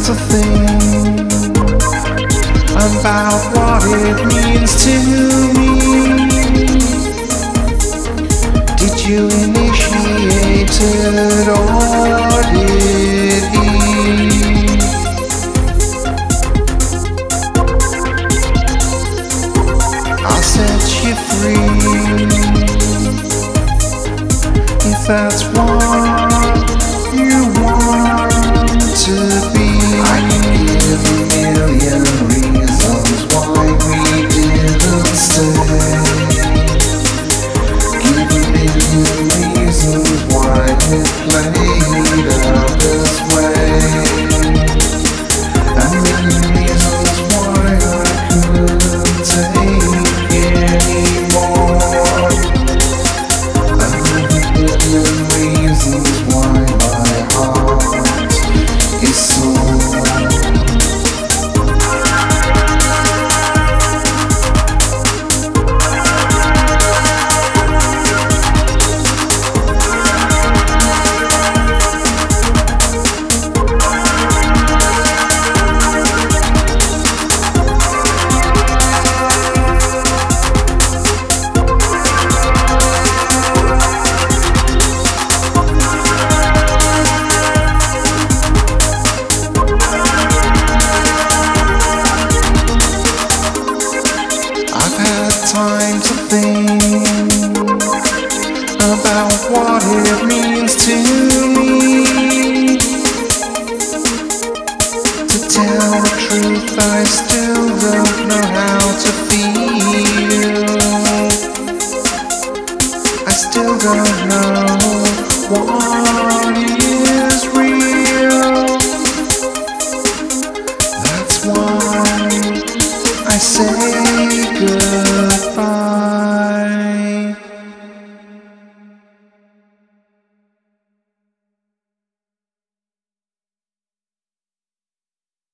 to think about what it means to me. Did you initiate it or did he? I'll set you free if that's what you want to be. I can give a million reasons why we didn't stay. Give a million reasons why it played out this way. A million reasons why I couldn't take anymore. A million reasons why my heart is sore. Time to think about what it means to me. To tell the truth, I still don't know how to feel. I still don't know what is real. That's why I say